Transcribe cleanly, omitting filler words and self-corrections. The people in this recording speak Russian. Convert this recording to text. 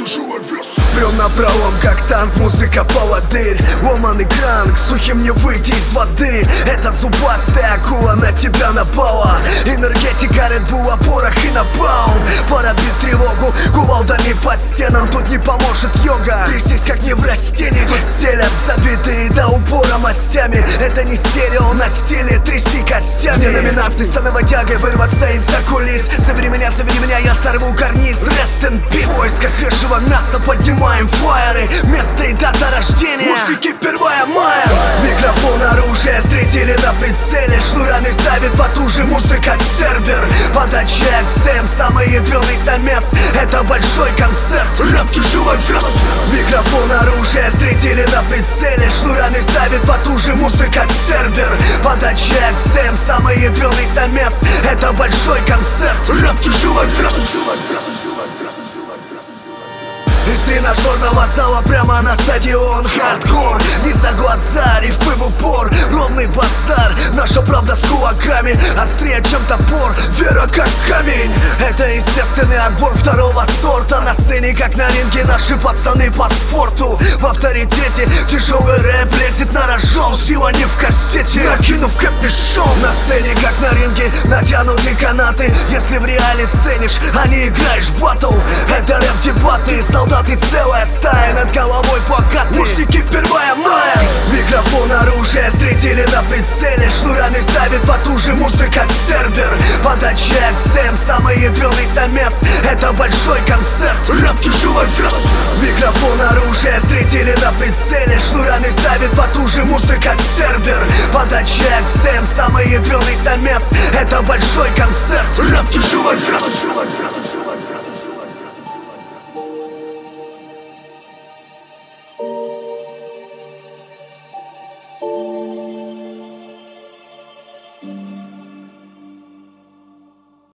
тяжелый вес. Прям напролом, как танк, музыка поводырь. Ломаный кран, к сухим не выйти из воды. Это зубастая акула на тебя напала. Энергетика, Red Bull, порох и напалм. Пора бить тревогу кувалдами по стенам. Тут не поможет йога, трясись как не в растении. Тут стелят забитые до упора мастями. Это не стерео на стиле, тряси костями. Вне номинации становой тягой вырваться из-за кулис. Забери меня, я сорву карниз. Rest in peace. В поисках свежего мяса поднимаем флайеры. Место и дата рождения, Лужники, 1 мая. Микрофон, оружие, зрители на прицеле. Шнурами ставит потуже музыка Цербер. Подача акцент, самый ядреный замес. Это большой концерт, рэп тяжелый вес. Микрофон, оружие, зрители на прицеле. Шнурами ставит потуже музыка Цербер. Подача акцент, самый ядреный замес. Это большой концерт, рэп тяжелый вес. Из тренажерного зала прямо на стадион. Хардкор, не за глаза, рифмы в упор. Ровный базар, наша правда с кулаками. Острее, чем топор, вера как камень. Это естественный отбор второго сорта. На сцене, как на ринге, наши пацаны по спорту. В авторитете тяжелый рэп лезет на рожон. Сила не в кастете, накинув капюшон. На сцене, как на ринге, натянуты канаты. Если в реале ценишь, а не играешь в баттл. Это рэп-дебаты, солдаты целая стая. Над головой плакаты, Лужники, 1 мая. Микрофон, оружие, зрители на прицеле. Шнурами ставит потуже музыка Цербер. Подача акцент, самый ядреный замес. Это большой концерт, рэп тяжелый вес. Микрофон, оружие, зрители на прицеле. Шнурами ставит потуже музыка Цербер. Подача акцент, самый ядреный замес. Это большой концерт, рэп тяжелый вес.